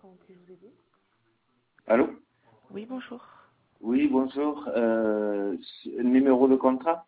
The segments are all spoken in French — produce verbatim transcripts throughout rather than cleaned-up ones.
Comment puis-je vous aider? Allô? Oui, bonjour. Oui, bonjour. Euh, numéro de contrat?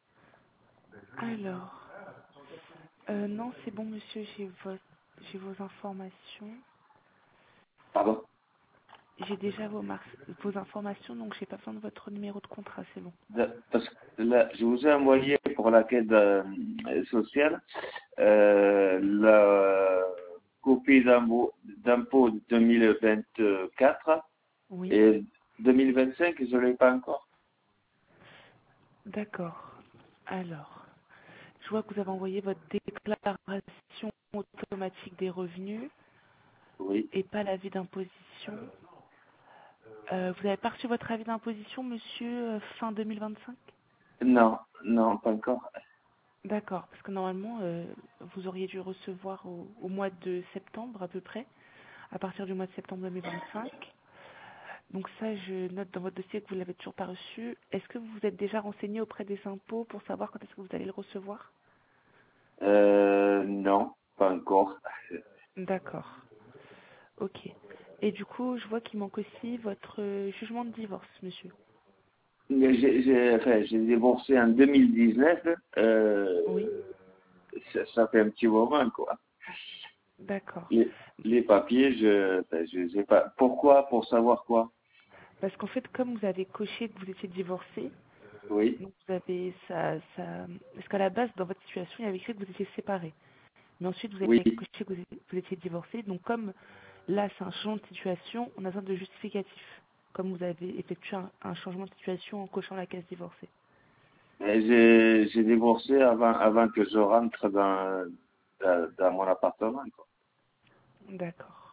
Alors, euh, non, c'est bon, monsieur, j'ai vos, j'ai vos informations. Pardon? J'ai déjà vos, mar- vos informations, donc j'ai pas besoin de votre numéro de contrat, c'est bon. De- Parce que là, je vous ai envoyé pour la caisse euh, sociale euh, la copie d'impôt d'impôt de deux mille vingt-quatre Oui, et deux mille vingt-cinq, je ne l'ai pas encore. d'accord. Alors, je vois que vous avez envoyé votre déclaration automatique des revenus Oui. et pas l'avis d'imposition. Euh, vous avez pas reçu votre avis d'imposition, monsieur, euh, fin deux mille vingt-cinq? Non, non, pas encore. D'accord, parce que normalement, euh, vous auriez dû recevoir au, au mois de septembre à peu près, à partir du mois de septembre deux mille vingt-cinq. Donc ça, je note dans votre dossier que vous l'avez toujours pas reçu. Est-ce que vous vous êtes déjà renseigné auprès des impôts pour savoir quand est-ce que vous allez le recevoir? Euh, non, pas encore. D'accord, ok. Et du coup, je vois qu'il manque aussi votre euh, jugement de divorce, monsieur. Mais J'ai j'ai- enfin, j'ai divorcé en deux mille dix-neuf. Euh, Oui, ça, ça fait un petit moment, quoi. d'accord. Les, les papiers, je ben, je sais pas. Pourquoi? Pour savoir quoi? Parce qu'en fait, comme vous avez coché que vous étiez divorcé, Oui, donc vous avez ça, ça... Parce qu'à la base, dans votre situation, il y avait écrit que vous étiez séparés. Mais ensuite, vous oui. avez coché que vous étiez vous étiez divorcé. Donc comme là, c'est un changement de situation, on a besoin de justificatif. Comme vous avez effectué un, un changement de situation en cochant la case divorcée. Et J'ai j'ai divorcé avant, avant que je rentre dans, dans, dans mon appartement, quoi. D'accord.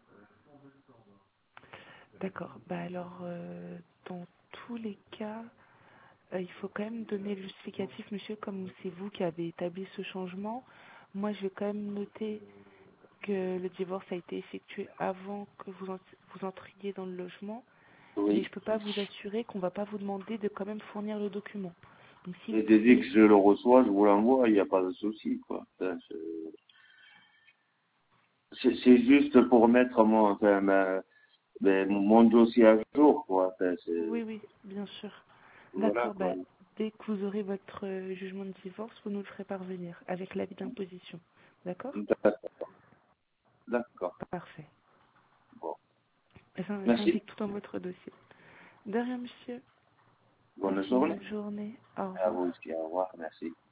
D'accord. Bah alors, euh, dans tous les cas, euh, il faut quand même donner le justificatif, monsieur, comme c'est vous qui avez établi ce changement. Moi, je vais quand même noter que le divorce a été effectué avant que vous, en- vous entriez dans le logement, mais je Oui. ne peux pas vous assurer qu'on ne va pas vous demander de quand même fournir le document. Donc si Et vous dès que pouvez, je le reçois, je vous l'envoie, il n'y a pas de souci, quoi. Ça, je- C'est c'est juste pour mettre mon, enfin, ma- ben, mon dossier à jour, quoi. Enfin, oui, c'est- oui, bien sûr. voilà, D'accord, quoi. bah, dès que vous aurez votre euh, jugement de divorce, vous nous le ferez parvenir avec l'avis d'imposition. D'accord? D'accord. D'accord. Parfait. Bon. J'in- Merci. J'indique tout dans votre dossier. De rien, monsieur. Bonne Passez une journée. bonne journée. Au À vous revoir. aussi. Au revoir. Merci.